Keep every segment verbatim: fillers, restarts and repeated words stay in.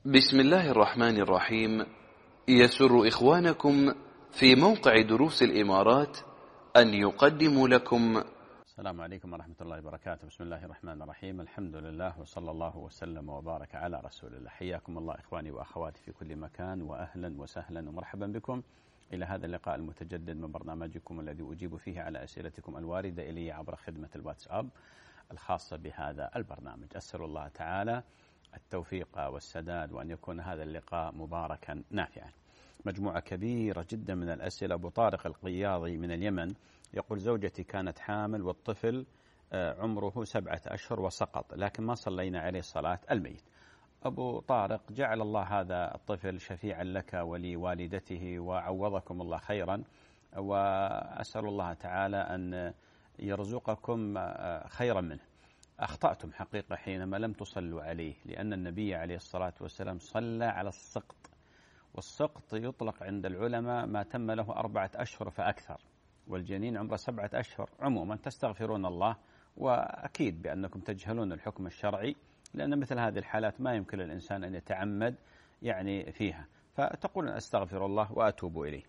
بسم الله الرحمن الرحيم. يسر إخوانكم في موقع دروس الإمارات أن يقدموا لكم. السلام عليكم ورحمة الله وبركاته. بسم الله الرحمن الرحيم. الحمد لله وصلى الله وسلم وبارك على رسول الله. حياكم الله إخواني وأخواتي في كل مكان، وأهلا وسهلا ومرحبا بكم إلى هذا اللقاء المتجدد من برنامجكم الذي أجيب فيه على أسئلتكم الواردة إلي عبر خدمة الواتساب الخاصة بهذا البرنامج. أسأل الله تعالى التوفيق والسداد، وأن يكون هذا اللقاء مباركا نافعا. مجموعة كبيرة جدا من الأسئلة. أبو طارق القياضي من اليمن يقول: زوجتي كانت حامل والطفل عمره سبعة أشهر وسقط، لكن ما صلينا عليه صلاة الميت. أبو طارق، جعل الله هذا الطفل شفيعا لك ولوالدته وعوضكم الله خيرا، وأسأل الله تعالى أن يرزقكم خيرا منه. أخطأتم حقيقة حينما لم تصلوا عليه، لأن النبي عليه الصلاة والسلام صلى على السقط، والسقط يطلق عند العلماء ما تم له أربعة أشهر فأكثر، والجنين عمره سبعة أشهر. عموما تستغفرون الله، وأكيد بأنكم تجهلون الحكم الشرعي، لأن مثل هذه الحالات ما يمكن للإنسان أن يتعمد يعني فيها، فتقول أستغفر الله وأتوب إليه.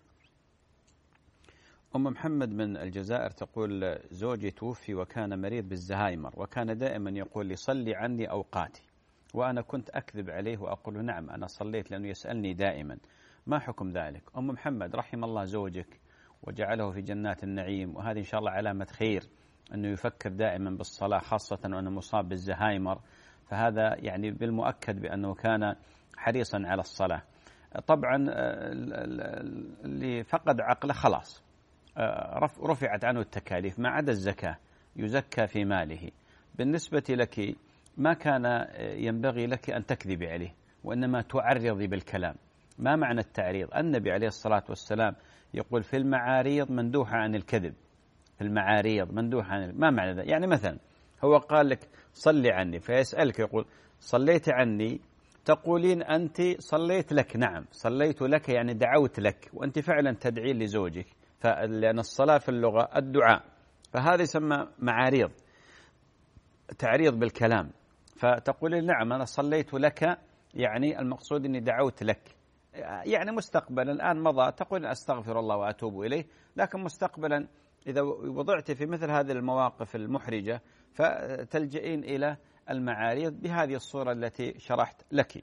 أم محمد من الجزائر تقول: زوجي توفي وكان مريض بالزهايمر، وكان دائما يقول لي: صلي عني أوقاتي، وأنا كنت أكذب عليه وأقول نعم أنا صليت، لأنه يسألني دائما. ما حكم ذلك؟ أم محمد، رحم الله زوجك وجعله في جنات النعيم، وهذه إن شاء الله علامة خير أنه يفكر دائما بالصلاة، خاصة وأنه مصاب بالزهايمر، فهذا يعني بالمؤكد بأنه كان حريصا على الصلاة. طبعا اللي فقد عقله خلاص رفعت عنه التكاليف ما عدا الزكاة، يزكى في ماله. بالنسبة لك ما كان ينبغي لك أن تكذبي عليه، وإنما تعرضي بالكلام. ما معنى التعريض؟ النبي عليه الصلاة والسلام يقول: في المعاريض مندوحة عن الكذب. في المعاريض مندوحة عن الكذب. ما معنى ذا؟ يعني مثلا هو قال لك صلي عني، فيسألك يقول: صليت عني؟ تقولين أنت صليت لك. نعم صليت لك، يعني دعوت لك، وأنت فعلا تدعين لزوجك، لأن الصلاة في اللغة الدعاء، فهذا يسمى معاريض، تعريض بالكلام. فتقول نعم أنا صليت لك، يعني المقصود أني دعوت لك، يعني مستقبلا. الآن مضى تقول أستغفر الله وأتوب إليه، لكن مستقبلا إذا وضعت في مثل هذه المواقف المحرجة فتلجئين إلى المعاريض بهذه الصورة التي شرحت لك.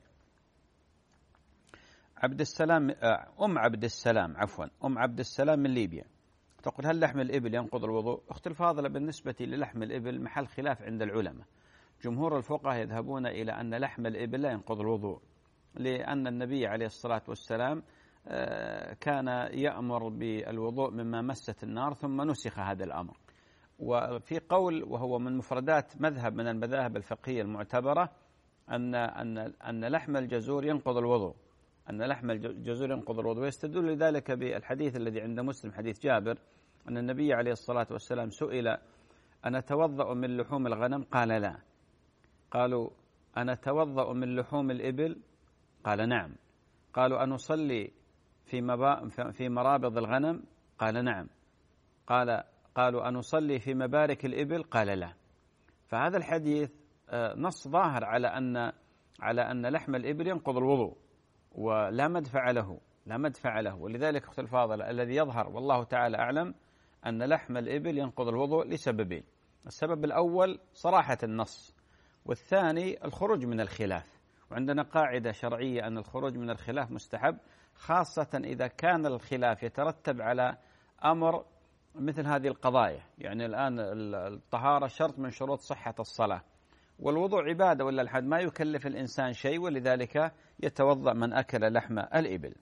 عبد السلام أم عبد السلام عفوا أم عبد السلام من ليبيا تقول: هل لحم الإبل ينقض الوضوء؟ أختي الفاضلة، بالنسبة للحم الإبل محل خلاف عند العلماء. جمهور الفقهاء يذهبون إلى أن لحم الإبل لا ينقض الوضوء، لأن النبي عليه الصلاة والسلام كان يأمر بالوضوء مما مست النار، ثم نسخ هذا الأمر. وفي قول وهو من مفردات مذهب من المذاهب الفقهية المعتبرة أن أن أن لحم الجزور ينقض الوضوء، أن لحم الجزور ينقض الوضوء، ويستدل لذلك بالحديث الذي عند مسلم، حديث جابر، أن النبي عليه الصلاة والسلام سئل: أنا أتوضأ من لحوم الغنم؟ قال لا. قالوا: أنا أتوضأ من لحوم الإبل؟ قال نعم. قالوا: أنصلي في في مرابض الغنم؟ قال نعم. قال قالوا: أنصلي في مبارك الإبل؟ قال لا. فهذا الحديث نص ظاهر على أن على أن لحم الإبل ينقض الوضوء، ولا مدفع له لا مدفع له ولذلك أختي الفاضلة، الذي يظهر والله تعالى أعلم أن لحم الإبل ينقض الوضوء لسببين: السبب الأول صراحة النص، والثاني الخروج من الخلاف. وعندنا قاعدة شرعية أن الخروج من الخلاف مستحب، خاصة إذا كان الخلاف يترتب على أمر مثل هذه القضايا. يعني الآن الطهارة شرط من شروط صحة الصلاة، والوضوء عبادة، ولا الحد ما يكلف الإنسان شيء، ولذلك يتوضأ من أكل لحم الإبل.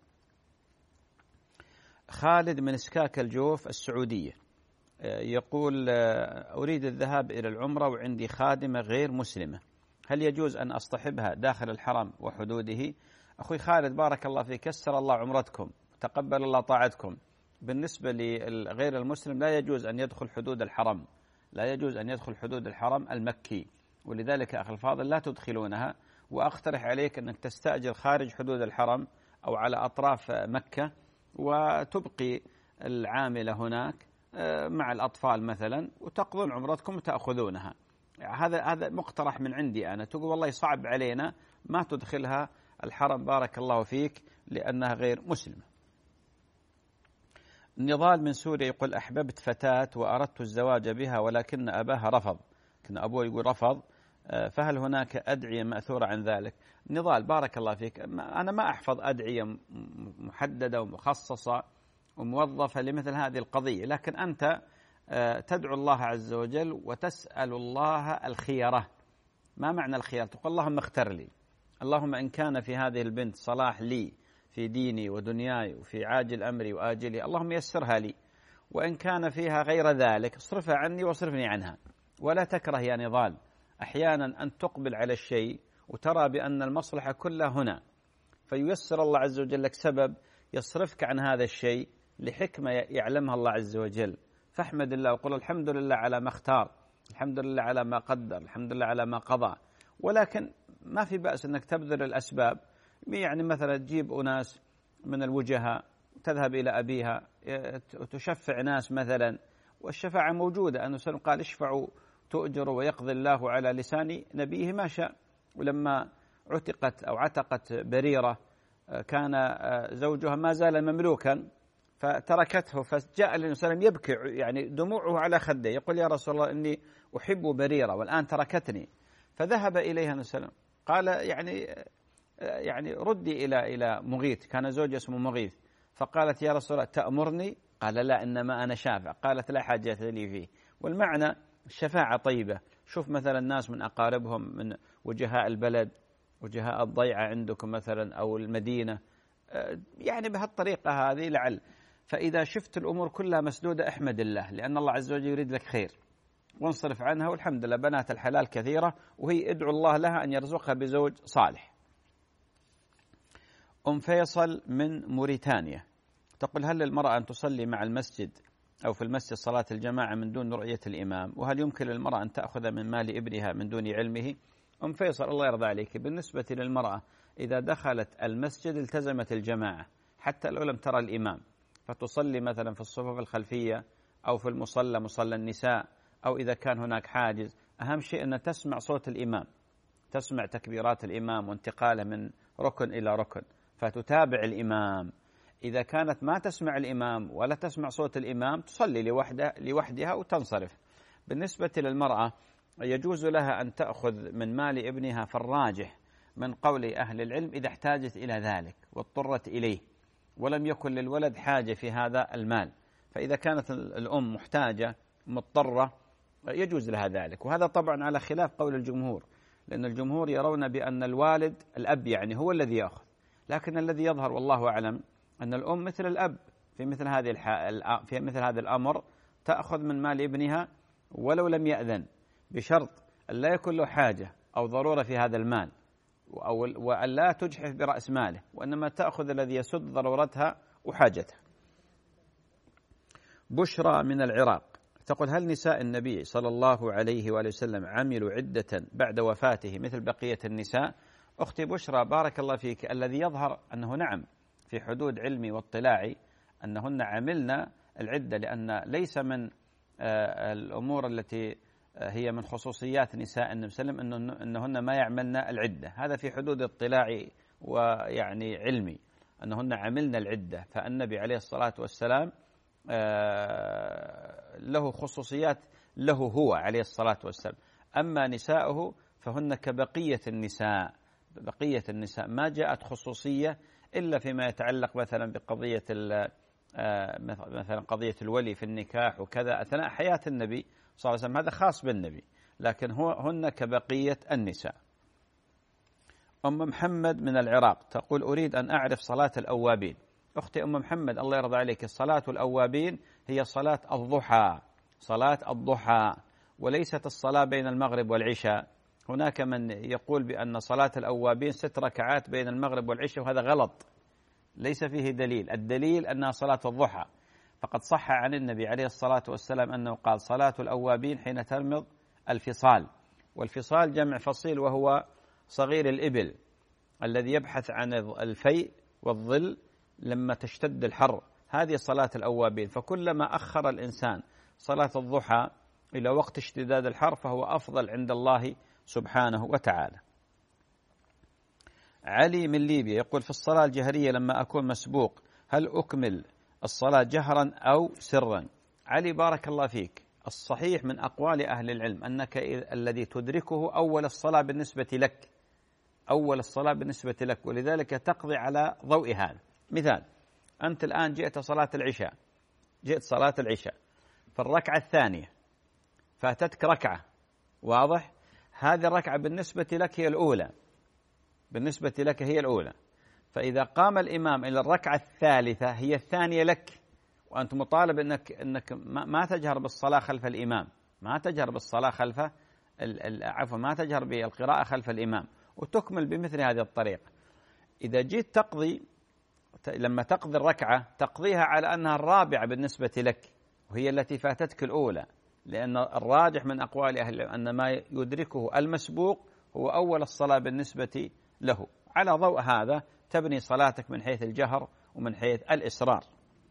خالد من اسكاك الجوف السعودية يقول: أريد الذهاب إلى العمرة وعندي خادمة غير مسلمة، هل يجوز أن أصطحبها داخل الحرم وحدوده؟ أخوي خالد، بارك الله فيك، كسر الله عمرتكم، تقبل الله طاعتكم. بالنسبة لغير المسلم لا يجوز أن يدخل حدود الحرم، لا يجوز أن يدخل حدود الحرم المكي، ولذلك أخي الفاضل لا تدخلونها. وأقترح عليك أنك تستأجر خارج حدود الحرم أو على أطراف مكة، وتبقي العاملة هناك مع الأطفال مثلا، وتقضون عمرتكم وتأخذونها. هذا هذا مقترح من عندي أنا. تقول والله صعب علينا، ما تدخلها الحرم بارك الله فيك لأنها غير مسلمة. نضال من سوريا يقول أحببت فتاة وأردت الزواج بها ولكن أباها رفض، كان أبوه يقول رفض، فهل هناك أدعية مأثورة عن ذلك؟ نضال بارك الله فيك، أنا ما أحفظ أدعية محددة ومخصصة وموظفة لمثل هذه القضية، لكن أنت تدعو الله عز وجل وتسأل الله الخيرة. ما معنى الخيار؟ تقول اللهم اختر لي، اللهم إن كان في هذه البنت صلاح لي في ديني ودنياي وفي عاجل أمري وآجلي اللهم يسرها لي، وإن كان فيها غير ذلك اصرفها عني واصرفني عنها. ولا تكره يا نضال أحيانا أن تقبل على الشيء وترى بأن المصلحة كلها هنا، فييسر الله عز وجل لك سبب يصرفك عن هذا الشيء لحكمة يعلمها الله عز وجل، فاحمد الله وقل الحمد لله على ما اختار، الحمد لله على ما قدر، الحمد لله على ما قضى. ولكن ما في بأس أنك تبذل الأسباب، يعني مثلا تجيب أناس من الوجهاء، تذهب إلى أبيها وتشفع ناس مثلا، والشفاعة موجودة، أنه سلم قال اشفعوا تؤجروا ويقضي الله على لسان نبيه ما شاء. ولما عتقت أو عتقت بريرة كان زوجها ما زال مملوكا فتركته، فجاء النبي صلى الله عليه وسلم يبكي يعني دموعه على خده، يقول يا رسول الله إني أحب بريرة والآن تركتني. فذهب إليها النبي صلى الله عليه وسلم قال يعني يعني ردي إلى إلى مغيث، كان زوج اسمه مغيث، فقالت يا رسول الله تأمرني؟ قال لا إنما أنا شافع، قالت لا حاجة لي فيه. والمعنى الشفاعة طيبة. شوف مثلا الناس من أقاربهم من وجهاء البلد، وجهاء الضيعة عندكم مثلا أو المدينة، يعني بهالطريقة هذه لعل. فإذا شفت الأمور كلها مسدودة احمد الله، لأن الله عز وجل يريد لك خير، وانصرف عنها. والحمد لله بنات الحلال كثيرة، وهي ادعو الله لها أن يرزقها بزوج صالح. أم فيصل من موريتانيا تقول هل للمرأة أن تصلي مع المسجد أو في المسجد صلاة الجماعة من دون رؤية الإمام؟ وهل يمكن للمرأة أن تأخذ من مال ابنها من دون علمه؟ أم فيصل الله يرضى عليك، بالنسبة للمرأة إذا دخلت المسجد التزمت الجماعة حتى لو لم ترى الإمام، فتصلي مثلا في الصفوف الخلفية أو في المصلى مصلى النساء، أو إذا كان هناك حاجز. أهم شيء أن تسمع صوت الإمام، تسمع تكبيرات الإمام وانتقاله من ركن إلى ركن، فتتابع الإمام. إذا كانت ما تسمع الإمام ولا تسمع صوت الإمام تصلي لوحدها لوحدها وتنصرف. بالنسبة للمرأة يجوز لها أن تأخذ من مال ابنها في الراجح من قول أهل العلم إذا احتاجت إلى ذلك واضطرت إليه ولم يكن للولد حاجة في هذا المال. فإذا كانت الأم محتاجة مضطرة يجوز لها ذلك، وهذا طبعا على خلاف قول الجمهور، لأن الجمهور يرون بأن الوالد الأب يعني هو الذي يأخذ، لكن الذي يظهر والله أعلم أن الأم مثل الأب في مثل هذه في مثل هذا الأمر تأخذ من مال ابنها ولو لم يأذن، بشرط أن لا يكون له حاجة أو ضرورة في هذا المال، أو وأن لا تجحف برأس ماله، وإنما تأخذ الذي يسد ضرورتها وحاجتها. بشرى من العراق تقول هل نساء النبي صلى الله عليه وآله وسلم عملوا عدة بعد وفاته مثل بقية النساء؟ أختي بشرى بارك الله فيك، الذي يظهر أنه نعم في حدود علمي واطلاعي أنهن عملنا العدة، لأن ليس من الأمور التي هي من خصوصيات نساء النبي صلى الله عليه وسلم أنهن ما يعملن العدة، هذا في حدود اطلاعي ويعني علمي أنهن عملن العدة. فالنبي عليه الصلاة والسلام له خصوصيات له هو عليه الصلاة والسلام، أما نساؤه فهن كبقية النساء، بقية النساء ما جاءت خصوصية إلا فيما يتعلق مثلا بقضية مثلا قضية الولي في النكاح وكذا أثناء حياة النبي صلى الله عليه وسلم، هذا خاص بالنبي، لكن هو هن كبقية النساء. أم محمد من العراق تقول أريد أن أعرف صلاة الأوابين. أختي أم محمد الله يرضى عليك، صلاة الأوابين هي صلاة الضحى، صلاة الضحى وليست الصلاة بين المغرب والعشاء. هناك من يقول بأن صلاة الأوابين ست ركعات بين المغرب والعشاء، وهذا غلط، ليس فيه دليل. الدليل أنها صلاة الضحى، فقد صح عن النبي عليه الصلاة والسلام أنه قال صلاة الأوابين حين ترمض الفصال، والفصال جمع فصيل وهو صغير الإبل الذي يبحث عن الفيء والظل لما تشتد الحر، هذه صلاة الأوابين. فكلما أخر الإنسان صلاة الضحى إلى وقت اشتداد الحر فهو أفضل عند الله سبحانه وتعالى. علي من ليبيا يقول في الصلاة الجهرية لما أكون مسبوق هل أكمل الصلاة جهرا أو سرا؟ علي بارك الله فيك، الصحيح من أقوال أهل العلم أنك الذي تدركه أول الصلاة بالنسبة لك، أول الصلاة بالنسبة لك، ولذلك تقضي على ضوء هذا. مثال، أنت الآن جئت صلاة العشاء، جئت صلاة العشاء في الركعة الثانية فاتتك ركعة، واضح؟ هذه الركعة بالنسبة لك هي الأولى، بالنسبة لك هي الأولى، فإذا قام الإمام إلى الركعة الثالثة هي الثانية لك، وأنت مطالب أنك أنك ما تجهر بالصلاة خلف الإمام، ما تجهر بالصلاة خلف عفوا ما تجهر بالقراءة خلف الإمام، وتكمل بمثل هذه الطريقة. إذا جيت تقضي، لما تقضي الركعة تقضيها على أنها الرابعة بالنسبة لك وهي التي فاتتك الأولى، لأن الراجح من أقوال أهل أن ما يدركه المسبوق هو أول الصلاة بالنسبة له. على ضوء هذا تبني صلاتك من حيث الجهر ومن حيث الإسرار.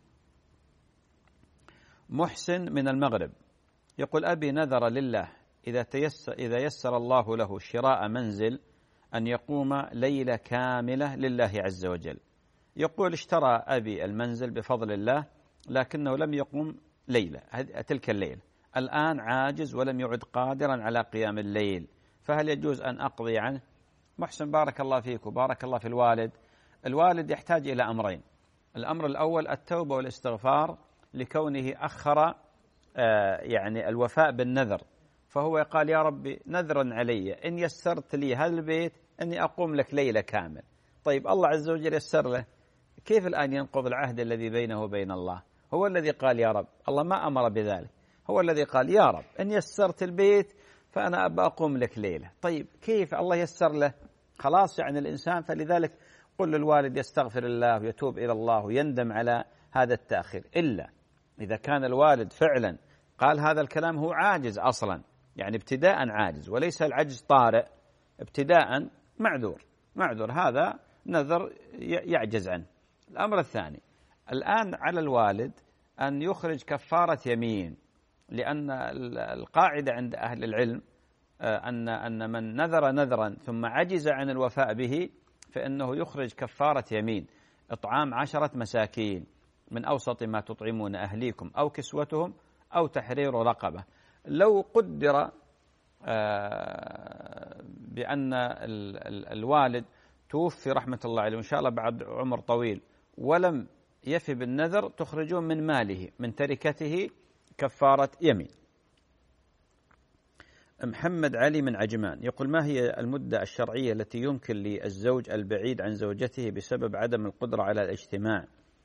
محسن من المغرب يقول أبي نذر لله إذا تيسر إذا يسر الله له شراء منزل أن يقوم ليلة كاملة لله عز وجل. يقول اشترى أبي المنزل بفضل الله لكنه لم يقوم ليلة تلك الليلة، الآن عاجز ولم يعد قادرا على قيام الليل، فهل يجوز أن أقضي عنه؟ محسن بارك الله فيك وبارك الله في الوالد. الوالد يحتاج إلى أمرين، الأمر الأول التوبة والاستغفار لكونه أخر يعني الوفاء بالنذر، فهو قال يا ربي نذرا علي إن يسرت لي هذا البيت أني أقوم لك ليلة كامل. طيب الله عز وجل يسر له، كيف الآن ينقض العهد الذي بينه وبين الله؟ هو الذي قال يا رب، الله ما أمر بذلك، هو الذي قال يا رب إن يسرت البيت فأنا أبى أقوم لك ليلة. طيب كيف الله يسر له؟ خلاص يعني الإنسان، فلذلك قل للوالد يستغفر الله ويتوب إلى الله ويندم على هذا التأخير، إلا إذا كان الوالد فعلا قال هذا الكلام هو عاجز أصلا، يعني ابتداء عاجز وليس العجز طارئ، ابتداء معذور معذور هذا نذر يعجز عنه. الأمر الثاني، الآن على الوالد أن يخرج كفارة يمين، لأن القاعدة عند أهل العلم أن أن من نذر نذرا ثم عجز عن الوفاء به فإنه يخرج كفارة يمين، إطعام عشرة مساكين من أوسط ما تطعمون أهليكم أو كسوتهم أو تحرير رقبة. لو قدر بأن الوالد توفي رحمة الله عليه وإن شاء الله بعد عمر طويل ولم يفي بالنذر، تخرجون من ماله من تركته كفارة يمين. محمد علي من عجمان يقول ما هي المدة الشرعية التي يمكن للزوج البعيد عن زوجته بسبب عدم القدرة على الاجتماع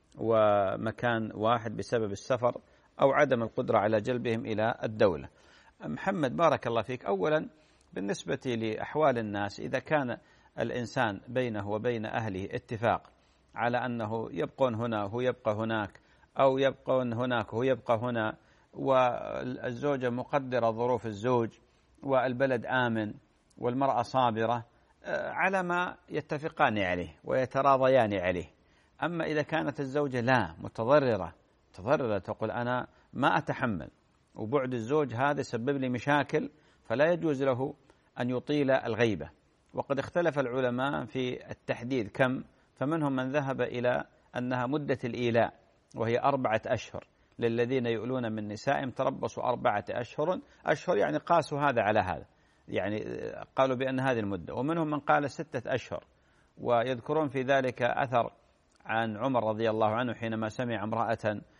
ومكان واحد بسبب السفر أو عدم القدرة على جلبهم إلى الدولة؟ محمد بارك الله فيك، أولا بالنسبة لأحوال الناس إذا كان الإنسان بينه وبين أهله اتفاق على أنه يبقون هنا وهو يبقى هناك أو يبقون هناك وهو يبقى هنا، والزوجة مقدرة ظروف الزوج والبلد آمن والمرأة صابرة على ما يتفقان عليه ويتراضيان عليه. أما إذا كانت الزوجة لا متضررة متضررة تقول أنا ما أتحمل وبعد الزوج هذا سبب لي مشاكل، فلا يجوز له أن يطيل الغيبة. وقد اختلف العلماء في التحديد كم، فمنهم من ذهب إلى أنها مدة الإيلاء وهي أربعة أشهر للذين يؤلون من نسائهم تربصوا أربعة أشهر أشهر يعني قاسوا هذا على هذا، يعني قالوا بأن هذه المدة. ومنهم من قال ستة أشهر، ويذكرون في ذلك أثر عن عمر رضي الله عنه حينما سمع امرأة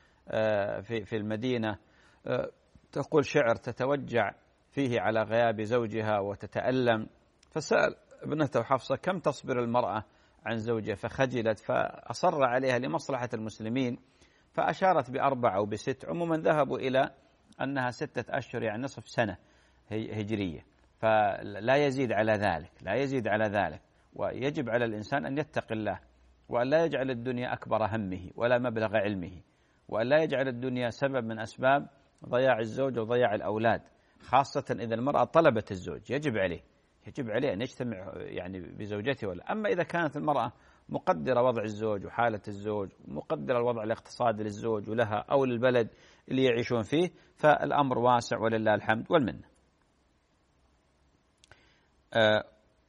في في المدينة تقول شعر تتوجع فيه على غياب زوجها وتتألم، فسأل ابنته حفصة كم تصبر المرأة عن زوجها، فخجلت فأصر عليها لمصلحة المسلمين فأشارت بأربعة أو بست. عموما ذهبوا إلى أنها ستة أشهر يعني نصف سنة هجرية، فلا يزيد على ذلك لا يزيد على ذلك. ويجب على الإنسان أن يتقي الله وأن لا يجعل الدنيا أكبر همه ولا مبلغ علمه، وأن لا يجعل الدنيا سبب من أسباب ضياع الزوج وضياع الأولاد، خاصة إذا المرأة طلبت الزوج يجب عليه يجب عليه أن يجتمع يعني بزوجته. ولا أما إذا كانت المرأة مقدرة وضع الزوج وحالة الزوج، مقدرة الوضع الاقتصادي للزوج ولها أو للبلد اللي يعيشون فيه، فالأمر واسع ولله الحمد والمنة.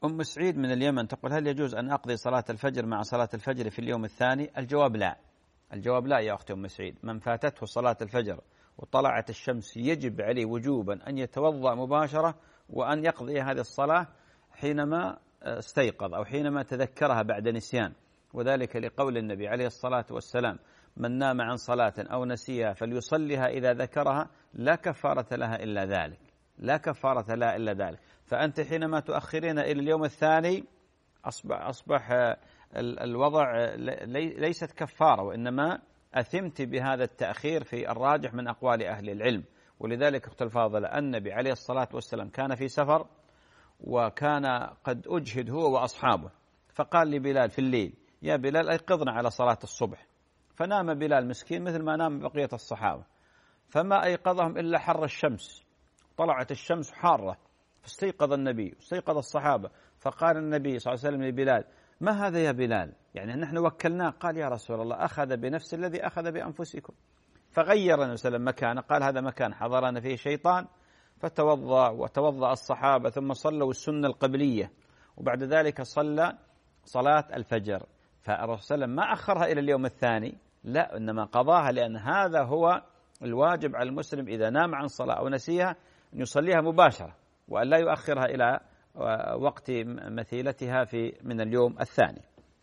أم سعيد من اليمن تقول: هل يجوز أن أقضي صلاة الفجر مع صلاة الفجر في اليوم الثاني؟ الجواب لا. الجواب لا يا أختي أم سعيد. من فاتته صلاة الفجر وطلعت الشمس يجب عليه وجوبا أن يتوضأ مباشرة وأن يقضي هذه الصلاة حينما استيقظ أو حينما تذكرها بعد نسيان، وذلك لقول النبي عليه الصلاة والسلام: من نام عن صلاة أو نسيها فليصلها إذا ذكرها لا كفارة لها إلا ذلك، لا كفارة لها إلا ذلك. فأنت حينما تؤخرين إلى اليوم الثاني أصبح, أصبح الوضع ليست كفارة، وإنما أثمت بهذا التأخير في الراجح من أقوال أهل العلم. ولذلك أخت الفاضلة النبي عليه الصلاة والسلام كان في سفر وكان قد أجهد هو وأصحابه، فقال لبلال في الليل: يا بلال أيقظنا على صلاة الصبح. فنام بلال مسكين مثل ما نام بقية الصحابة، فما أيقظهم إلا حر الشمس، طلعت الشمس حارة، فاستيقظ النبي واستيقظ الصحابة، فقال النبي صلى الله عليه وسلم لبلال: ما هذا يا بلال؟ يعني نحن وكلناه. قال: يا رسول الله أخذ بنفس الذي أخذ بأنفسكم. فغير النبي صلى الله عليه وسلم مكانه، قال: هذا مكان حضرنا فيه شيطان. فتوضأ وتوضأ الصحابة ثم صلوا السنة القبلية، وبعد ذلك صلى صلاة الفجر. فالرسول صلى الله عليه وسلم ما أخرها إلى اليوم الثاني، لا، إنما قضاها، لأن هذا هو الواجب على المسلم إذا نام عن صلاة أو نسيها أن يصليها مباشرة وأن لا يؤخرها إلى وقت مثيلتها في من اليوم الثاني.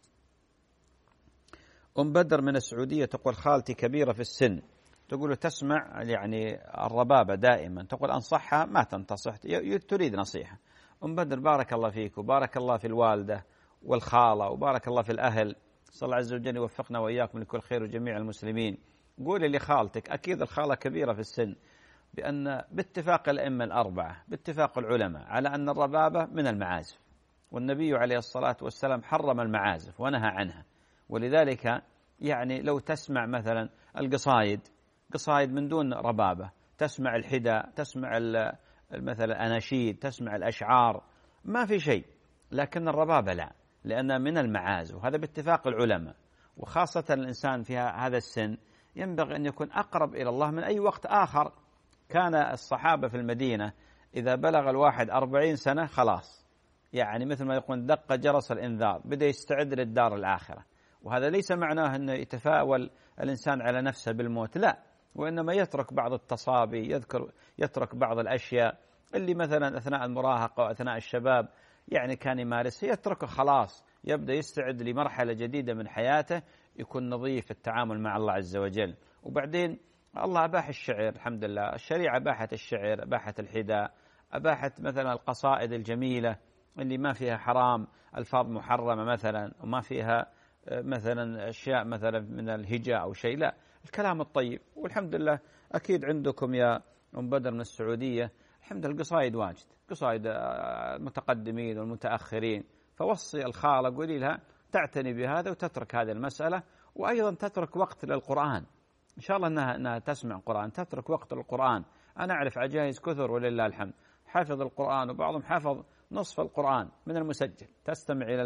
أم بدر من السعودية تقول: خالتي كبيرة في السن، تقول تسمع يعني الربابة دائما، تقول أنصحها ما تنتصح، تريد نصيحة. أم بدر بارك الله فيك وبارك الله في الوالدة والخالة وبارك الله في الأهل، صلى الله عز وجل يوفقنا وإياكم لكل خير وجميع المسلمين. قولي لخالتك، أكيد الخالة كبيرة في السن، بأن باتفاق الأئمة الأربعة باتفاق العلماء على أن الربابة من المعازف، والنبي عليه الصلاة والسلام حرم المعازف ونهى عنها. ولذلك يعني لو تسمع مثلا القصايد، قصايد من دون ربابة، تسمع الحدى، تسمع مثلا الأناشيد، تسمع الأشعار، ما في شيء. لكن الربابة لا، لأنها من المعازف، وهذا باتفاق العلماء. وخاصة الإنسان في هذا السن ينبغي أن يكون أقرب إلى الله من أي وقت آخر. كان الصحابة في المدينة إذا بلغ الواحد أربعين سنة خلاص، يعني مثل ما يقول دق جرس الإنذار، بدأ يستعد للدار الآخرة. وهذا ليس معناه أنه يتفاول الإنسان على نفسه بالموت، لا، وإنما يترك بعض التصابي، يذكر يترك بعض الأشياء اللي مثلا أثناء المراهقة وأثناء الشباب يعني كان يمارسها، يتركه خلاص، يبدأ يستعد لمرحلة جديدة من حياته، يكون نظيف في التعامل مع الله عز وجل. وبعدين الله أباح الشعر، الحمد لله، الشريعة أباحت الشعر، أباحت الحدى، أباحت مثلا القصائد الجميلة اللي ما فيها حرام، ألفاظ محرمة مثلا، وما فيها مثلا أشياء مثلا من الهجاء أو شيء، لا، الكلام الطيب. والحمد لله أكيد عندكم يا أم بدر من السعودية الحمد لله القصائد واجد، قصائد المتقدمين والمتأخرين. فوصي الخالة، قولي لها تعتني بهذا وتترك هذه المسألة، وأيضا تترك وقت للقرآن. إن شاء الله أنها, أنها تسمع قرآن، تترك وقت للقرآن. أنا أعرف عجائز كثر ولله الحمد حافظ القرآن، وبعضهم حافظ نصف القرآن من المسجل، تستمع إلى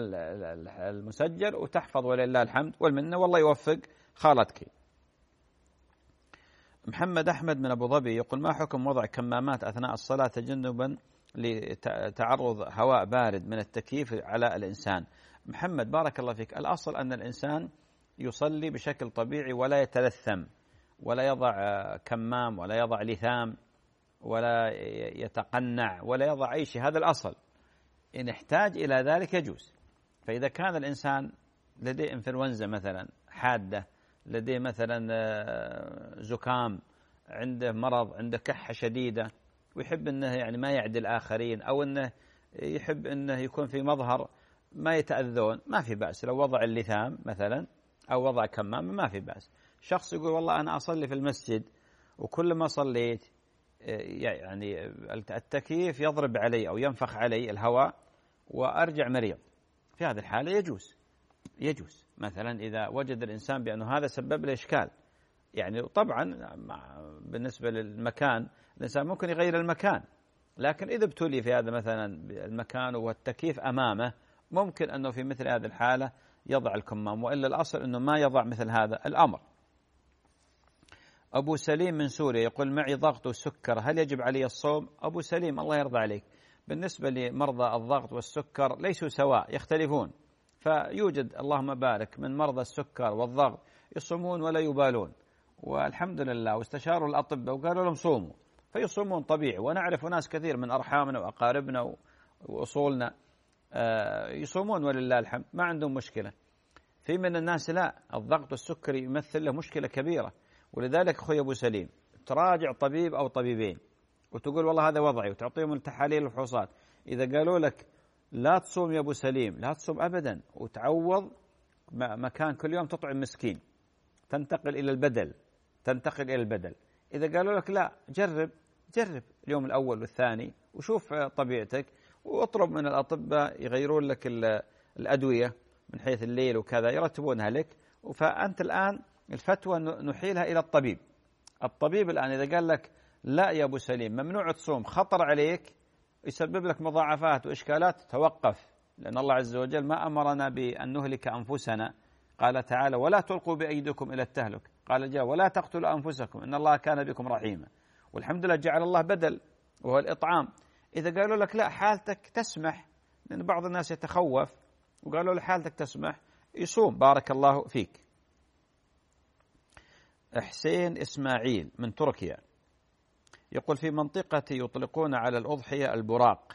المسجل وتحفظ ولله الحمد والمنة، والله يوفق خالتك. محمد أحمد من أبو ظبي يقول: ما حكم وضع كمامات أثناء الصلاة تجنبا لتعرض هواء بارد من التكييف على الإنسان؟ محمد بارك الله فيك، الأصل أن الإنسان يصلي بشكل طبيعي ولا يتلثم ولا يضع كمام ولا يضع لثام ولا يتقنع ولا يضع أي شيء، هذا الأصل. إن احتاج إلى ذلك يجوز. فإذا كان الإنسان لديه إنفلونزا مثلا حادة، لديه مثلا زكام، عنده مرض، عنده كحة شديدة، ويحب أنه يعني ما يعدي الآخرين، أو أنه يحب أنه يكون في مظهر ما يتأذون، ما في بأس لو وضع اللثام مثلا أو وضع كمامة، ما في بأس. شخص يقول: والله أنا أصلي في المسجد وكل ما صليت يعني التكييف يضرب علي أو ينفخ علي الهواء وأرجع مريض، في هذه الحالة يجوز يجوز مثلا إذا وجد الإنسان بأنه هذا سبب له إشكال. يعني طبعا بالنسبة للمكان الإنسان ممكن يغير المكان، لكن إذا ابتلي في هذا مثلا المكان والتكييف أمامه، ممكن أنه في مثل هذه الحالة يضع الكمام، وإلا الأصل أنه ما يضع مثل هذا الأمر. أبو سليم من سوريا يقول: معي ضغط وسكر، هل يجب علي الصوم؟ أبو سليم الله يرضى عليك، بالنسبة لمرضى الضغط والسكر ليسوا سواء، يختلفون. فيوجد اللهم بارك من مرضى السكر والضغط يصومون ولا يبالون، والحمد لله، واستشاروا الأطباء وقالوا لهم صوموا فيصومون طبيعي. ونعرف ناس كثير من أرحامنا وأقاربنا وأصولنا يصومون ولله الحمد، ما عندهم مشكلة. في من الناس لا، الضغط والسكري يمثل له مشكلة كبيرة. ولذلك أخوي أبو سليم تراجع طبيب أو طبيبين وتقول والله هذا وضعي، وتعطيهم التحاليل والفحوصات. إذا قالوا لك لا تصوم يا أبو سليم، لا تصوم أبدا، وتعوض مكان كل يوم تطعم مسكين، تنتقل إلى البدل، تنتقل إلى البدل. إذا قالوا لك لا، جرب جرب اليوم الأول والثاني وشوف طبيعتك، واطلب من الأطباء يغيرون لك الأدوية من حيث الليل وكذا، يرتبونها لك. فأنت الآن الفتوى نحيلها إلى الطبيب. الطبيب الآن إذا قال لك لا يا أبو سليم ممنوع تصوم، خطر عليك، يسبب لك مضاعفات وإشكالات، توقف. لأن الله عز وجل ما أمرنا بأن نهلك أنفسنا. قال تعالى ولا تلقوا بأيديكم إلى التهلك، قال جاء ولا تقتلوا أنفسكم إن الله كان بكم رحيما. والحمد لله جعل الله بدل وهو الإطعام. إذا قالوا لك لا حالتك تسمح، لأن بعض الناس يتخوف، وقالوا له حالتك تسمح، يصوم. بارك الله فيك. حسين إسماعيل من تركيا يقول في منطقتي يطلقون على الأضحية البراق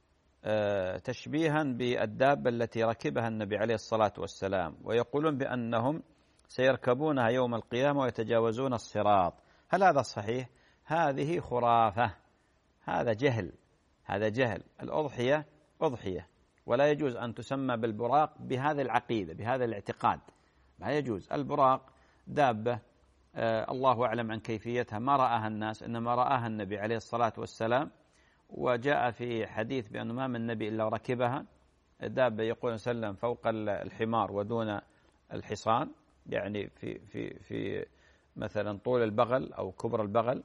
تشبيها بالدابة التي ركبها النبي عليه الصلاة والسلام، ويقولون بأنهم سيركبونها يوم القيامة ويتجاوزون الصراط. هل هذا صحيح؟ هذه خرافة، هذا جهل، هذا جهل. الأضحية أضحية، ولا يجوز أن تسمى بالبراق بهذه العقيدة، بهذا الاعتقاد، ما يجوز. البراق دابة آه الله أعلم عن كيفيتها، ما رآها الناس، إنما رآها النبي عليه الصلاة والسلام. وجاء في حديث بأنه ما من النبي إلا ركبها. دابة يقول صلى الله عليه وسلم فوق الحمار ودون الحصان، يعني في في في مثلا طول البغل أو كبر البغل،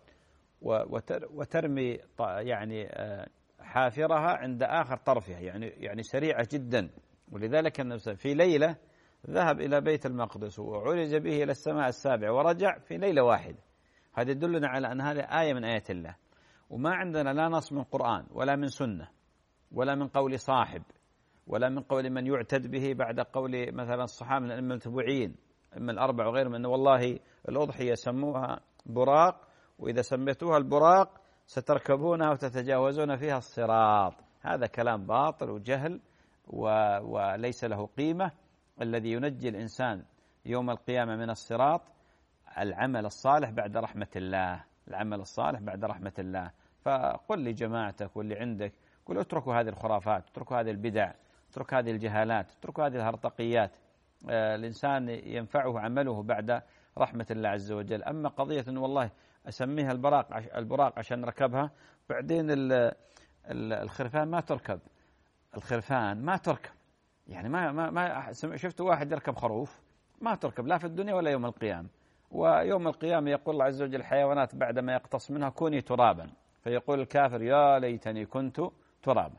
وترمي يعني حافرها عند آخر طرفها، يعني يعني سريعة جدا. ولذلك في ليلة ذهب إلى بيت المقدس وعرج به إلى السماء السابعة ورجع في ليلة واحدة. هذا يدلنا على أن هذه آية من آيات الله. وما عندنا لا نص من قرآن ولا من سنة ولا من قول صاحب ولا من قول من يعتد به بعد قول مثلا الصحابة من الأئمة المتبوعين، أما الأربع وغيرهم، أن والله الأضحية سموها براق، وإذا سميتوها البراق ستركبونها وتتجاوزون فيها الصراط. هذا كلام باطل وجهل و... وليس له قيمة. الذي ينجي الإنسان يوم القيامة من الصراط العمل الصالح بعد رحمة الله، العمل الصالح بعد رحمة الله. فقل لجماعتك واللي عندك، قل اتركوا هذه الخرافات، اتركوا هذه البدع، اتركوا هذه الجهالات، اتركوا هذه الهرطقيات. آه الإنسان ينفعه عمله بعد رحمة الله عز وجل. أما قضية أنه والله أسميها البراق عش البراق عشان ركبها، بعدين ال ال الخرفان ما تركب، الخرفان ما تركب، يعني ما ما ما شفت واحد يركب خروف، ما تركب لا في الدنيا ولا يوم القيامة. ويوم القيامة يقول الله عز وجل الحيوانات بعدما يقتص منها كوني ترابا، فيقول الكافر يا ليتني كنت ترابا.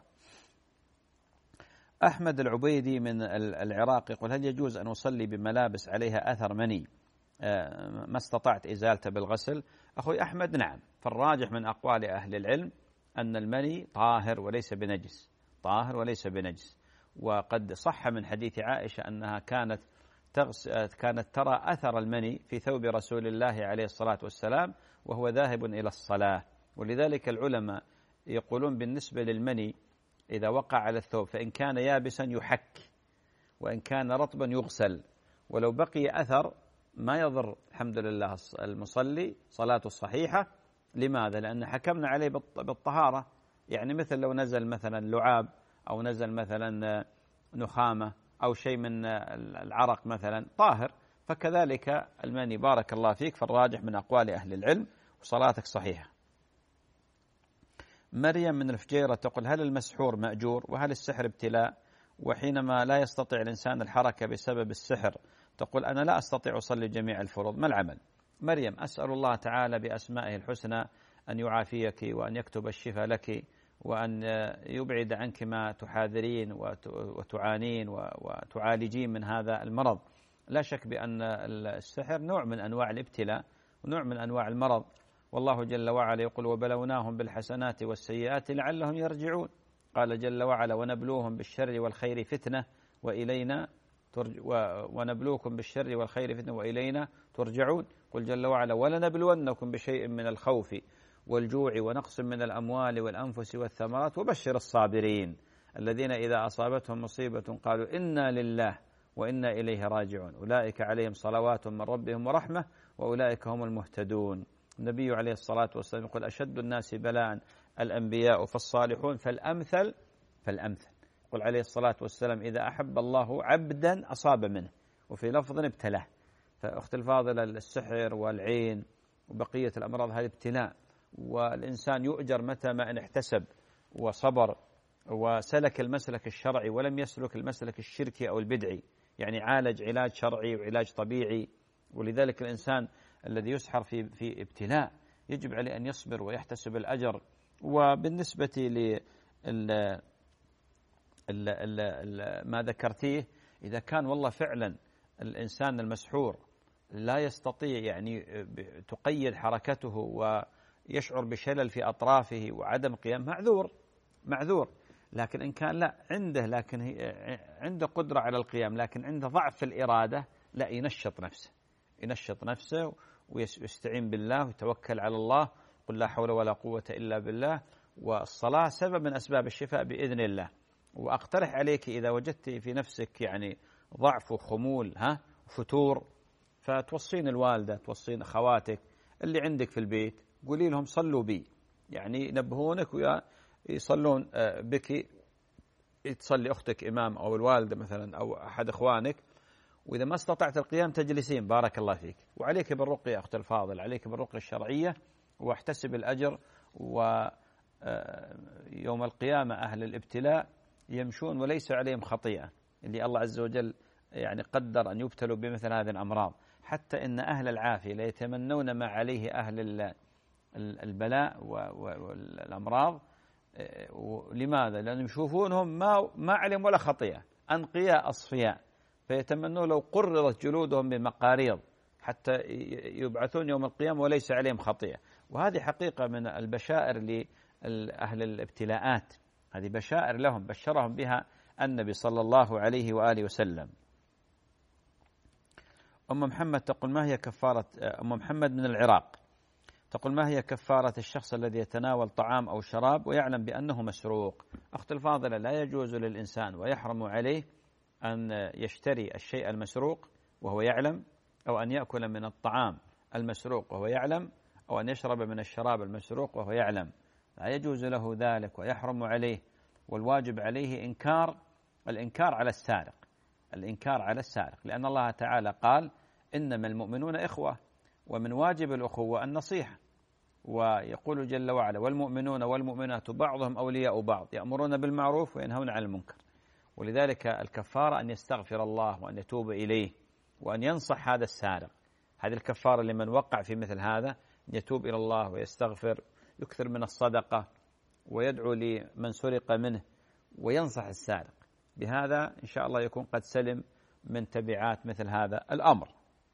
أحمد العبيدي من العراق يقول هل يجوز أن أصلي بملابس عليها أثر مني ما استطعت إزالته بالغسل؟ أخوي أحمد نعم، فالراجح من أقوال أهل العلم أن المني طاهر وليس بنجس، طاهر وليس بنجس. وقد صح من حديث عائشة أنها كانت كانت ترى أثر المني في ثوب رسول الله عليه الصلاة والسلام وهو ذاهب إلى الصلاة. ولذلك العلماء يقولون بالنسبة للمني إذا وقع على الثوب فإن كان يابسا يحك، وإن كان رطبا يغسل، ولو بقي أثر ما يضر الحمد لله المصلي صلاته الصحيحة. لماذا؟ لأن حكمنا عليه بالطهارة. يعني مثل لو نزل مثلا لعاب أو نزل مثلا نخامة أو شيء من العرق مثلا طاهر، فكذلك المني. بارك الله فيك، فالراجح من أقوال أهل العلم وصلاتك صحيحة. مريم من الفجيرة تقول هل المسحور مأجور؟ وهل السحر ابتلاء؟ وحينما لا يستطيع الإنسان الحركة بسبب السحر تقول أنا لا أستطيع أصلي جميع الفروض، ما العمل؟ مريم أسأل الله تعالى بأسمائه الحسنى أن يعافيك وأن يكتب الشفاء لك وأن يبعد عنك ما تحاذرين وتعانين وتعالجين من هذا المرض. لا شك بأن السحر نوع من أنواع الابتلاء ونوع من أنواع المرض، والله جل وعلا يقول وبلوناهم بالحسنات والسيئات لعلهم يرجعون. قال جل وعلا ونبلوهم بالشر والخير فتنة وإلينا ترج ونبلوكم بالشر والخير فتنة وإلينا ترجعون. قل جل وعلا ولنبلونكم بشيء من الخوف والجوع ونقص من الأموال والأنفس والثمرات وبشر الصابرين الذين إذا أصابتهم مصيبة قالوا إنا لله وإنا إليه راجعون أولئك عليهم صلوات من ربهم ورحمة وأولئك هم المهتدون. النبي عليه الصلاة والسلام يقول أشد الناس بلاء الأنبياء فالصالحون فالأمثل فالأمثل. يقول عليه الصلاة والسلام إذا أحب الله عبدا أصاب منه، وفي لفظ ابتلاه. فأخت الفاضلة السحر والعين وبقية الأمراض هذه ابتلاء، والإنسان يؤجر متى ما إن احتسب وصبر وسلك المسلك الشرعي ولم يسلك المسلك الشركي أو البدعي، يعني عالج علاج شرعي وعلاج طبيعي. ولذلك الإنسان الذي يسحر في في ابتلاء يجب عليه أن يصبر ويحتسب الأجر. وبالنسبة ل ما ذكرتيه، إذا كان والله فعلا الإنسان المسحور لا يستطيع يعني تقيد حركته ويشعر بشلل في أطرافه وعدم قيام، معذور معذور. لكن إن كان لا عنده لكن عنده قدرة على القيام لكن عنده ضعف في الإرادة، لا ينشط نفسه ينشط نفسه ويستعين بالله ويتوكل على الله. قل لا حول ولا قوة إلا بالله. والصلاة سبب من أسباب الشفاء بإذن الله. وأقترح عليك إذا وجدت في نفسك يعني ضعف وخمول ها فتور، فتوصين الوالدة توصين أخواتك اللي عندك في البيت، قولي لهم صلوا بي، يعني ينبهونك ويصلون بك، تصلي أختك إمام أو الوالدة مثلا أو أحد إخوانك، وإذا ما استطعت القيام تجلسين بارك الله فيك. وعليك بالرقية أخت الفاضل، عليك بالرقية الشرعية واحتسب الأجر. ويوم القيامة أهل الابتلاء يمشون وليس عليهم خطيئة، اللي الله عز وجل يعني قدر أن يبتلوا بمثل هذه الأمراض. حتى إن أهل العافية لا يتمنون ما عليه أهل البلاء والأمراض. لماذا؟ لأنهم يشوفونهم ما ما عليهم ولا خطيئة، أنقياء أصفياء، فيتمنون لو قررت جلودهم بمقاريض حتى يبعثون يوم القيامة وليس عليهم خطيئة. وهذه حقيقة من البشائر لأهل الابتلاءات، هذه بشائر لهم بشرهم بها النبي صلى الله عليه وآله وسلم. أم محمد تقول ما هي كفارة أم محمد من العراق تقول ما هي كفارة الشخص الذي يتناول طعام أو شراب ويعلم بأنه مسروق؟ أخت الفاضلة، لا يجوز للإنسان ويحرم عليه أن يشتري الشيء المسروق وهو يعلم، أو أن يأكل من الطعام المسروق وهو يعلم، أو أن يشرب من الشراب المسروق وهو يعلم. لا يجوز له ذلك ويحرم عليه. والواجب عليه إنكار الإنكار على السارق الإنكار على السارق لأن الله تعالى قال إنما المؤمنون إخوة، ومن واجب الأخوة النصيحة. ويقول جل وعلا والمؤمنون والمؤمنات بعضهم أولياء بعض يأمرون بالمعروف وينهون عن المنكر. ولذلك الكفارة أن يستغفر الله وأن يتوب إليه وأن ينصح هذا السارق. هذه الكفارة لمن وقع في مثل هذا، أن يتوب إلى الله ويستغفر، يكثر من الصدقة ويدعو لمن سرق منه وينصح السارق. بهذا إن شاء الله يكون قد سلم من تبعات مثل هذا الأمر.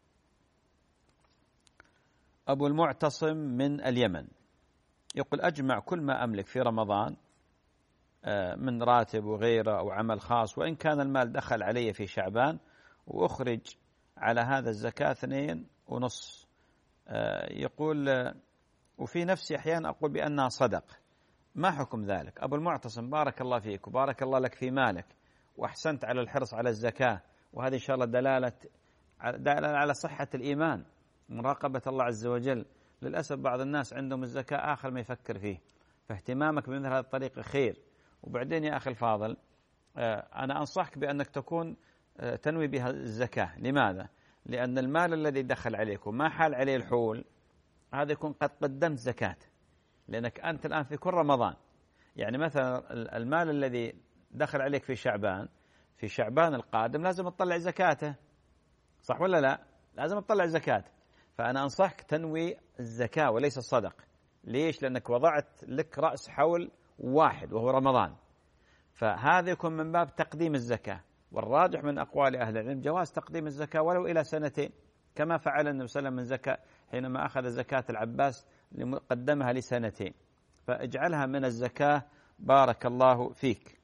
أبو المعتصم من اليمن يقول أجمع كل ما أملك في رمضان من راتب وغيره أو عمل خاص، وإن كان المال دخل علي في شعبان، وأخرج على هذا الزكاة اثنين ونص. يقول وفي نفسي أحيانا أقول بأنها صدق، ما حكم ذلك؟ أبو المعتصم بارك الله فيك وبارك الله لك في مالك، وأحسنت على الحرص على الزكاة، وهذه إن شاء الله دلالة دلالة على صحة الإيمان، مراقبة الله عز وجل. للأسف بعض الناس عندهم الزكاة آخر ما يفكر فيه، فاهتمامك بمثل هذه الطريقة خير. وبعدين يا أخي الفاضل، أنا أنصحك بأنك تكون تنوي بها الزكاة. لماذا؟ لأن المال الذي دخل عليك وما حال عليه الحول، هذا يكون قد قدمت زكاة، لأنك أنت الآن في كل رمضان. يعني مثلا المال الذي دخل عليك في شعبان، في شعبان القادم لازم تطلع زكاته، صح ولا لا؟ لازم تطلع زكاة. فأنا أنصحك تنوي الزكاة وليس الصدق. ليش؟ لأنك وضعت لك رأس حول واحد وهو رمضان، فهذا يكون من باب تقديم الزكاة. والراجح من أقوال أهل العلم جواز تقديم الزكاة ولو إلى سنتين، كما فعل النبي صلى الله عليه وسلم من زكاة حينما أخذ زكاة العباس قدمها لسنتين. فاجعلها من الزكاة بارك الله فيك.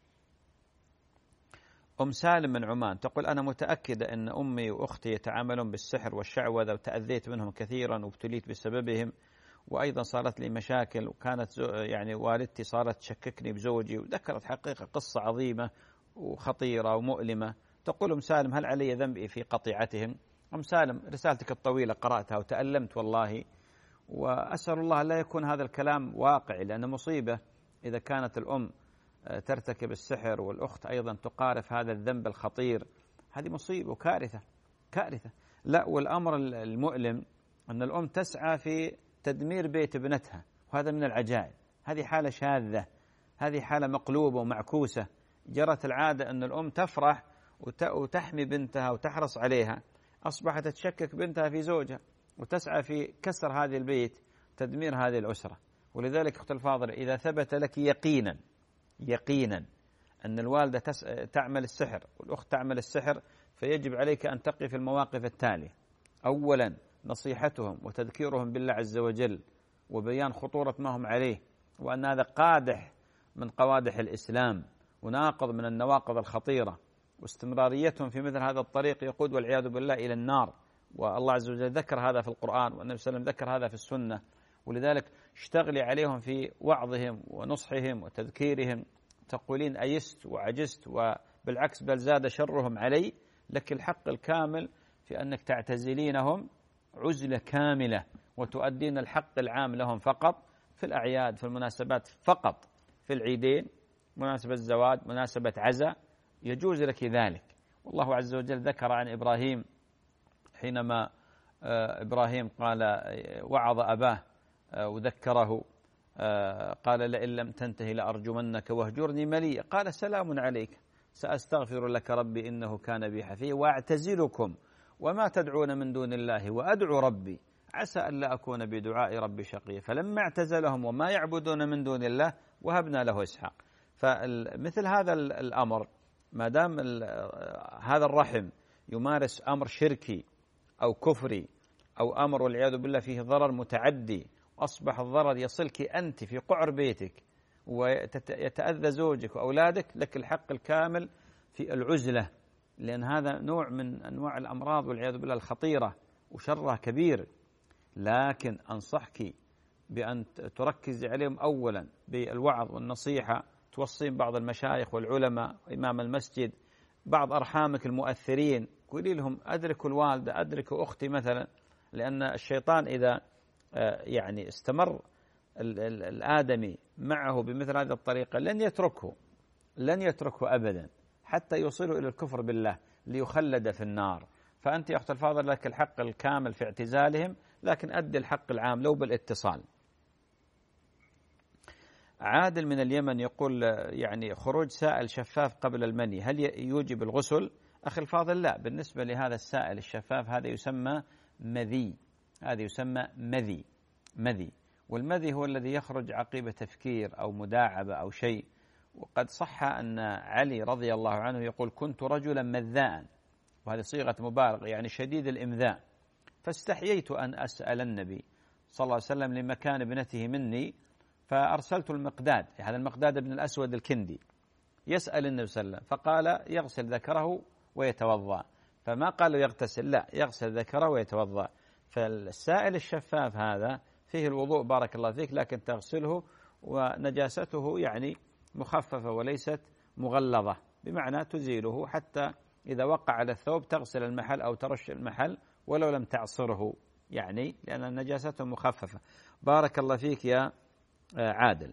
أم سالم من عمان تقول أنا متأكدة أن أمي وأختي يتعاملون بالسحر والشعوذة وتأذيت منهم كثيرا وابتليت بسببهم، وأيضا صارت لي مشاكل، وكانت يعني والدتي صارت تشككني بزوجي، وذكرت حقيقة قصة عظيمة وخطيرة ومؤلمة. تقول أم سالم هل علي ذنب في قطيعتهم؟ أم سالم رسالتك الطويلة قرأتها وتألمت والله، وأسأل الله لا يكون هذا الكلام واقعي، لأن مصيبة إذا كانت الأم ترتكب السحر والأخت أيضا تقارف هذا الذنب الخطير، هذه مصيبة وكارثة كارثة. لا، والأمر المؤلم أن الأم تسعى في تدمير بيت ابنتها، وهذا من العجائب. هذه حالة شاذة، هذه حالة مقلوبة ومعكوسة. جرت العادة أن الأم تفرح وتحمي بنتها وتحرص عليها، أصبحت تشكك بنتها في زوجها وتسعى في كسر هذه البيت، تدمير هذه الأسرة. ولذلك أخت الفاضلة إذا ثبت لك يقينا يقينا أن الوالدة تعمل السحر والأخت تعمل السحر، فيجب عليك أن تقف في المواقف التالية: أولا نصيحتهم وتذكيرهم بالله عز وجل وبيان خطورة ما هم عليه، وأن هذا قادح من قوادح الإسلام وناقض من النواقض الخطيرة، واستمراريتهم في مثل هذا الطريق يقود والعياذ بالله إلى النار. والله عز وجل ذكر هذا في القرآن، والنبي صلى الله عليه وسلم ذكر هذا في السنة. ولذلك اشتغلي عليهم في وعظهم ونصحهم وتذكيرهم. تقولين أيست وعجزت، وبالعكس بل زاد شرهم علي، لك الحق الكامل في أنك تعتزلينهم عزلة كاملة وتؤدين الحق العام لهم فقط في الأعياد، في المناسبات فقط، في العيدين، مناسبة الزواج، مناسبة عزاء، يجوز لك ذلك. والله عز وجل ذكر عن إبراهيم حينما إبراهيم قال وعظ أباه وذكره، قال لئن لم تنتهي لأرجمنك واهجرني مليا، قال سلام عليك سأستغفر لك ربي إنه كان بي حفيا وأعتزلكم وما تدعون من دون الله وأدعو ربي عسى ألا أكون بدعاء ربي شقيا. فلما اعتزلهم وما يعبدون من دون الله وهبنا له إسحاق. فمثل هذا الأمر ما دام هذا الرحم يمارس أمر شركي أو كفري أو أمر والعياذ بالله فيه ضرر متعدي، أصبح الضرر يصلك أنت في قعر بيتك ويتأذى زوجك وأولادك، لك الحق الكامل في العزلة، لأن هذا نوع من أنواع الأمراض والعياذ بالله الخطيرة وشرها كبير. لكن أنصحك بأن تركز عليهم أولا بالوعظ والنصيحة، توصين بعض المشايخ والعلماء إمام المسجد، بعض أرحامك المؤثرين، قولي لهم أدركوا الوالدة، أدركوا أختي مثلا، لأن الشيطان إذا يعني استمر الآدمي معه بمثل هذه الطريقة لن يتركه لن يتركه أبدا حتى يوصله إلى الكفر بالله ليخلد في النار. فأنت يا أخت الفاضل لك الحق الكامل في اعتزالهم، لكن أدي الحق العام لو بالاتصال. عادل من اليمن يقول يعني خروج سائل شفاف قبل المني هل يوجب الغسل؟ أخي الفاضل لا، بالنسبة لهذا السائل الشفاف هذا يسمى مذي، هذا يسمى مذي مذي والمذي هو الذي يخرج عقيب تفكير أو مداعبة أو شيء. وقد صح أن علي رضي الله عنه يقول كنت رجلا مذاء، وهذه صيغة مبالغة يعني شديد الإمذاء، فاستحييت أن أسأل النبي صلى الله عليه وسلم لمكان ابنته مني، فأرسلت المقداد، هذا المقداد بن الأسود الكندي، يسأل النبي صلى الله عليه وسلم، فقال يغسل ذكره ويتوضأ، فما قال يغتسل، لا يغسل ذكره ويتوضأ. فالسائل الشفاف هذا فيه الوضوء بارك الله فيك، لكن تغسله ونجاسته يعني مخففة وليست مغلظة، بمعنى تزيله حتى إذا وقع على الثوب تغسل المحل أو ترش المحل ولو لم تعصره، يعني لأن نجاسته مخففة. بارك الله فيك يا عادل.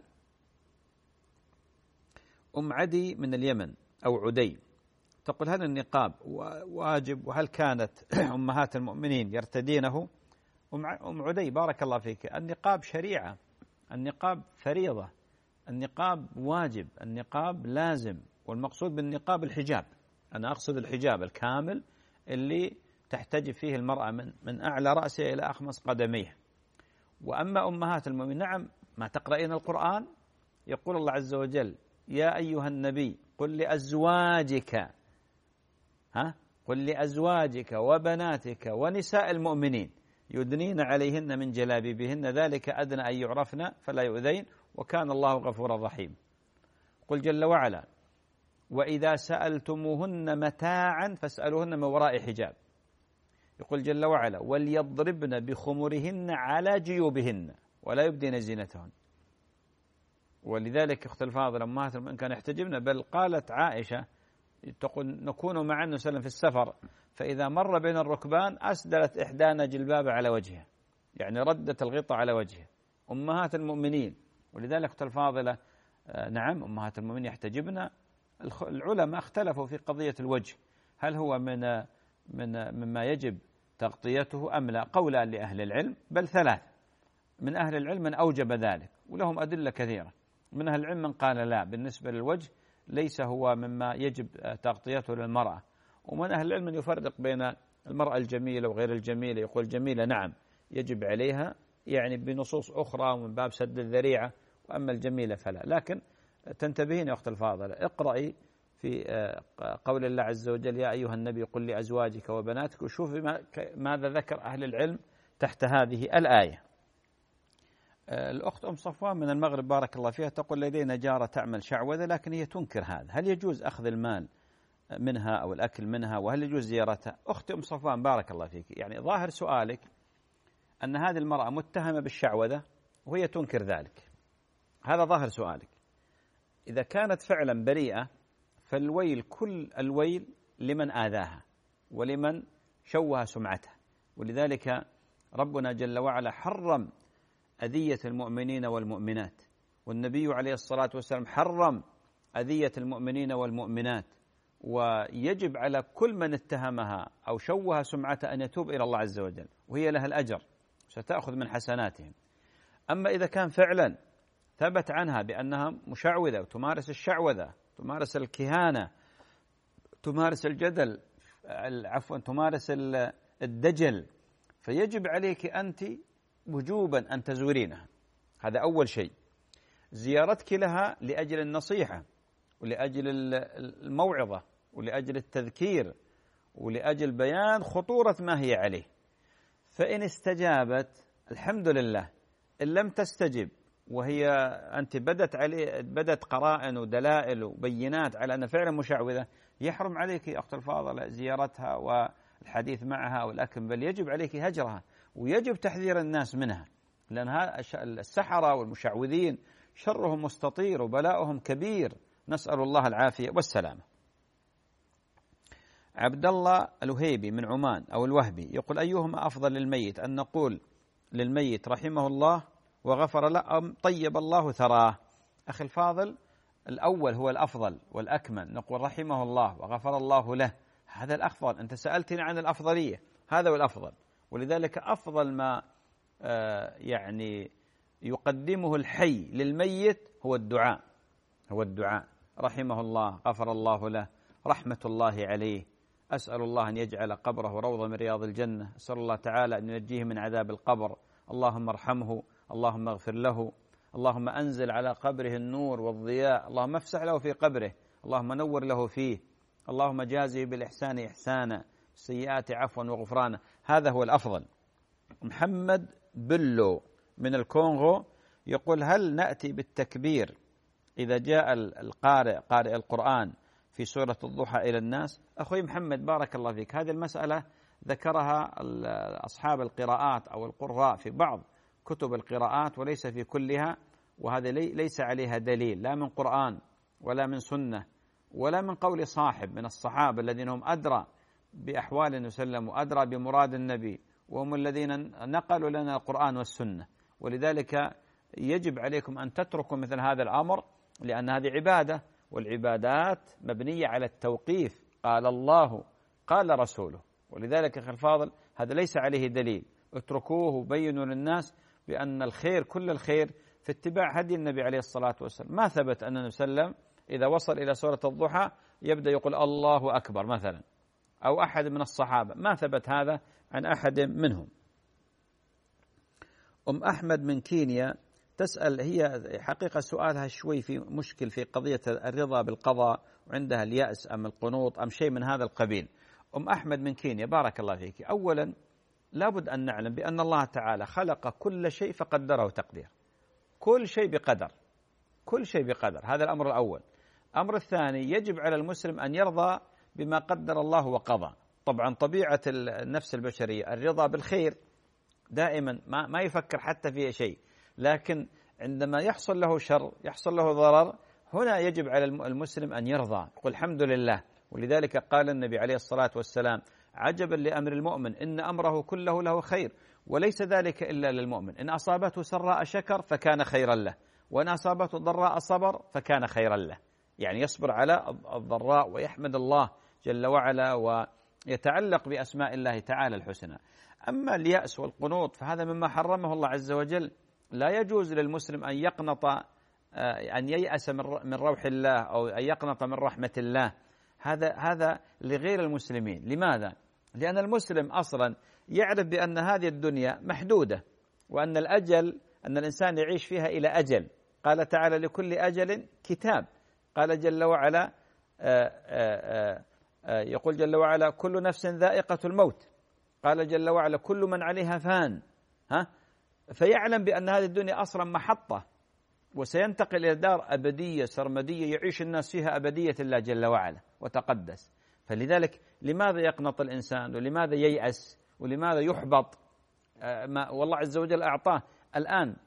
أم عدي من اليمن أو عدي تقول هل النقاب واجب، وهل كانت أمهات المؤمنين يرتدينه؟ أم عدي بارك الله فيك، النقاب شريعة، النقاب فريضة، النقاب واجب، النقاب لازم، والمقصود بالنقاب الحجاب، أنا أقصد الحجاب الكامل اللي تحتجب فيه المرأة من, من أعلى رأسها إلى أخمص قدميه. وأما أمهات المؤمنين نعم، ما تقرأين القرآن يقول الله عز وجل يا أيها النبي قل لأزواجك ها قل لأزواجك وبناتك ونساء المؤمنين يدنين عليهن من جلابيبهن ذلك أدنى أن يعرفن فلا يؤذين وكان الله غفورا رحيم. قل جل وعلا: وإذا سألتموهن متاعا فاسألوهن من وراء حجاب. يقول جل وعلا: وليضربن بخمرهن على جيوبهن ولا يبدين زينتهن. ولذلك أخت الفاضلة أمهات المؤمنين كان يحتجبن، بل قالت عائشة تقول: نكون مع النبي صلى الله عليه وسلم في السفر فإذا مر بين الركبان أسدلت إحدانا جلباب على وجهها، يعني ردت الغطاء على وجهها. أمهات المؤمنين. ولذلك أخت الفاضلة نعم أمهات المؤمنين يحتجبن. العلماء اختلفوا في قضية الوجه، هل هو من من مما يجب تغطيته أم لا؟ قولان لأهل العلم، بل ثلاث. من أهل العلم من أوجب ذلك ولهم أدلة كثيرة. من أهل العلم من قال لا، بالنسبة للوجه ليس هو مما يجب تغطيته للمرأة. ومن أهل العلم من يفرق بين المرأة الجميلة وغير الجميلة، يقول جميلة نعم يجب عليها يعني بنصوص أخرى ومن باب سد الذريعة، وأما الجميلة فلا. لكن تنتبهين يا أخت الفاضلة، اقرأي في قول الله عز وجل: يا أيها النبي قل لأزواجك وبناتك، وشوفي ماذا ذكر أهل العلم تحت هذه الآية. الأخت أم صفوان من المغرب بارك الله فيها تقول: لدينا جارة تعمل شعوذة لكن هي تنكر هذا، هل يجوز أخذ المال منها أو الأكل منها، وهل يجوز زيارتها؟ أخت أم صفوان بارك الله فيك، يعني ظاهر سؤالك أن هذه المرأة متهمة بالشعوذة وهي تنكر ذلك، هذا ظاهر سؤالك. إذا كانت فعلا بريئة فالويل كل الويل لمن آذاها ولمن شوه سمعتها. ولذلك ربنا جل وعلا حرم أذية المؤمنين والمؤمنات، والنبي عليه الصلاة والسلام حرم أذية المؤمنين والمؤمنات، ويجب على كل من اتهمها أو شوه سمعتها أن يتوب إلى الله عز وجل، وهي لها الأجر ستأخذ من حسناتهم. أما إذا كان فعلا ثبت عنها بأنها مشعوذة وتمارس الشعوذة، تمارس الكهانة، تمارس الجدل، عفوا تمارس الدجل، فيجب عليك أنت وجوبا أن تزورينها. هذا أول شيء. زيارتك لها لأجل النصيحة ولأجل الموعظة ولأجل التذكير ولأجل بيان خطورة ما هي عليه. فإن استجابت الحمد لله، إن لم تستجب وهي أنت بدت عليه بدت قرائن ودلائل وبينات على أن فعلا مشعوذة، يحرم عليك أخت الفاضلة زيارتها والحديث معها والأكل، بل يجب عليك هجرها، ويجب تحذير الناس منها، لأن السحرة والمشعوذين شرهم مستطير وبلاؤهم كبير، نسأل الله العافية والسلامة. عبد الله الوهيبي من عمان أو الوهبي يقول: أيهما أفضل للميت، أن نقول للميت رحمه الله وغفر له، أم طيب الله ثراه؟ أخي الفاضل، الأول هو الأفضل والأكمل، نقول رحمه الله وغفر الله له، هذا الأفضل. أنت سألتني عن الأفضلية، هذا هو الأفضل. ولذلك أفضل ما يعني يقدمه الحي للميت هو الدعاء، هو الدعاء: رحمه الله، غفر الله له، رحمة الله عليه، أسأل الله أن يجعل قبره روضة من رياض الجنة، أسأل الله تعالى أن ينجيه من عذاب القبر، اللهم ارحمه، اللهم اغفر له، اللهم أنزل على قبره النور والضياء، اللهم افسح له في قبره، اللهم نور له فيه، اللهم جازه بالإحسان إحسانا، السيئات عفوا وغفرانا. هذا هو الأفضل. محمد بلو من الكونغو يقول: هل نأتي بالتكبير إذا جاء القارئ قارئ القرآن في سورة الضحى إلى الناس؟ أخوي محمد بارك الله فيك، هذه المسألة ذكرها أصحاب القراءات أو القراء في بعض كتب القراءات وليس في كلها، وهذا ليس عليها دليل لا من قرآن ولا من سنة ولا من قول صاحب من الصحابة الذين هم أدرى بأحوال النبي صلى الله عليه وسلم وأدرى بمراد النبي، وهم الذين نقلوا لنا القرآن والسنة. ولذلك يجب عليكم أن تتركوا مثل هذا الأمر، لأن هذه عبادة، والعبادات مبنية على التوقيف، قال الله قال رسوله. ولذلك أخي الفاضل هذا ليس عليه دليل، اتركوه وبينوا للناس بأن الخير كل الخير في اتباع هدي النبي عليه الصلاة والسلام. ما ثبت أن النبي صلى الله عليه وسلم إذا وصل إلى سورة الضحى يبدأ يقول الله أكبر مثلا، أو أحد من الصحابة، ما ثبت هذا عن أحد منهم. أم أحمد من كينيا تسأل، هي حقيقة سؤالها شوي في مشكل في قضية الرضا بالقضاء، وعندها اليأس أم القنوط أم شيء من هذا القبيل. أم أحمد من كينيا بارك الله فيك، أولا لابد أن نعلم بأن الله تعالى خلق كل شيء فقدره تقدير، كل شيء بقدر، كل شيء بقدر، هذا الأمر الأول. الأمر الثاني يجب على المسلم أن يرضى بما قدر الله وقضى. طبعا طبيعة النفس البشرية الرضا بالخير دائما، ما ما يفكر حتى في شيء، لكن عندما يحصل له شر يحصل له ضرر هنا يجب على المسلم أن يرضى، يقول الحمد لله. ولذلك قال النبي عليه الصلاة والسلام عجبا لأمر المؤمن إن أمره كله له خير وليس ذلك إلا للمؤمن، إن أصابته سراء شكر فكان خيرا له، وإن أصابته ضراء صبر فكان خيرا له. يعني يصبر على الضراء ويحمد الله جل وعلا ويتعلق بأسماء الله تعالى الحسنى. أما اليأس والقنوط فهذا مما حرمه الله عز وجل. لا يجوز للمسلم أن يقنط، أن ييأس من روح الله أو أن يقنط من رحمة الله، هذا هذا لغير المسلمين. لماذا؟ لأن المسلم أصلا يعرف بأن هذه الدنيا محدودة، وأن الأجل أن الإنسان يعيش فيها إلى أجل. قال تعالى لكل أجل كتاب. قال جل وعلا آآ آآ آآ يقول جل وعلا كل نفس ذائقة الموت. قال جل وعلا كل من عليها فان. ها؟ فيعلم بأن هذه الدنيا أصلا محطة وسينتقل إلى دار أبدية سرمدية يعيش الناس فيها أبدية الله جل وعلا وتقدس. فلذلك لماذا يقنط الإنسان ولماذا ييأس ولماذا يحبط؟ ما والله عز وجل أعطاه الآن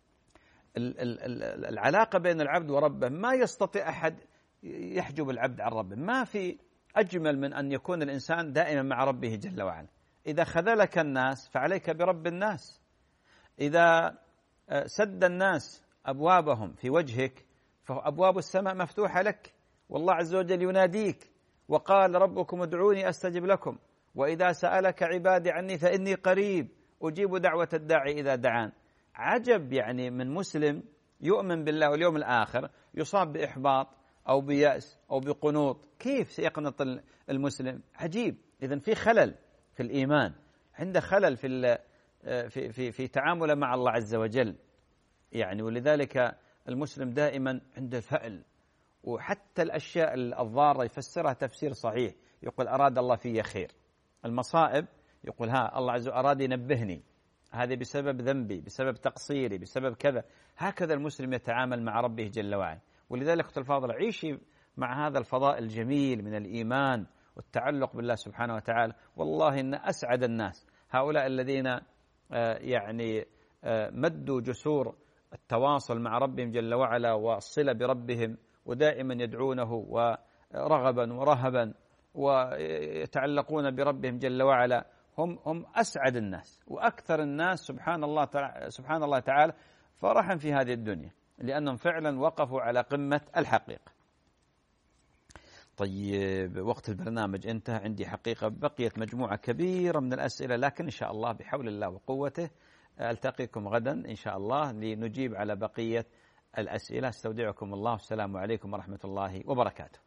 العلاقة بين العبد وربه، ما يستطيع أحد يحجب العبد عن ربه. ما في أجمل من أن يكون الإنسان دائما مع ربه جل وعلا. إذا خذلك الناس فعليك برب الناس. إذا سد الناس أبوابهم في وجهك فأبواب السماء مفتوحة لك، والله عز وجل يناديك وقال ربكم ادعوني أستجب لكم وإذا سألك عبادي عني فإني قريب أجيب دعوة الداعي إذا دعان. عجب يعني من مسلم يؤمن بالله واليوم الآخر يصاب بإحباط أو بيأس أو بقنوط، كيف سيقنط المسلم؟ عجيب. إذن في خلل في الإيمان، عنده خلل في في في في تعامله مع الله عز وجل. يعني ولذلك المسلم دائما عنده فأل، وحتى الأشياء الضارة يفسرها تفسير صحيح، يقول أراد الله في خير. المصائب يقول ها الله عز وجل أراد ينبهني، هذه بسبب ذنبي بسبب تقصيري بسبب كذا. هكذا المسلم يتعامل مع ربه جل وعلا. ولذلك أخت الفاضلة عيشي مع هذا الفضاء الجميل من الإيمان والتعلق بالله سبحانه وتعالى. والله إن أسعد الناس هؤلاء الذين يعني مدوا جسور التواصل مع ربهم جل وعلا والصلة بربهم ودائما يدعونه ورغبا ورهبا ويتعلقون بربهم جل وعلا، هم هم أسعد الناس وأكثر الناس سبحان الله تعالى سبحان الله تعالى فرحا في هذه الدنيا، لأنهم فعلا وقفوا على قمة الحقيقة. طيب وقت البرنامج انتهى، عندي حقيقة بقيت مجموعة كبيرة من الأسئلة، لكن إن شاء الله بحول الله وقوته ألتقيكم غدا إن شاء الله لنجيب على بقية الأسئلة. استودعكم الله، والسلام عليكم ورحمة الله وبركاته.